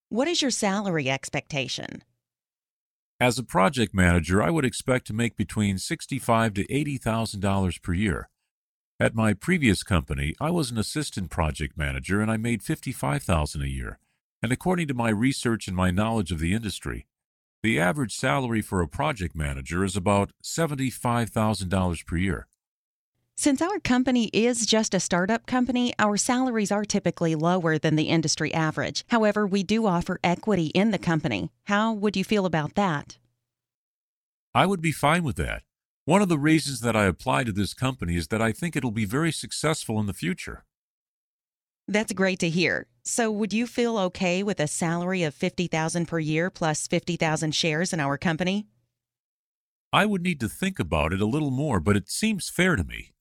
What is your salary expectation? As a project manager, I would expect to make between $65,000 to $80,000 per year. At my previous company, I was an assistant project manager and I made $55,000 a year. And according to my research and my knowledge of the industry, the average salary for a project manager is about $75,000 per year. Since our company is just a startup company, our salaries are typically lower than the industry average. However, we do offer equity in the company. How would you feel about that? I would be fine with that. One of the reasons that I applied to this company is that I think it'll be very successful in the future. That's great to hear. So, would you feel okay with a salary of $50,000 per year plus 50,000 shares in our company? I would need to think about it a little more, but it seems fair to me.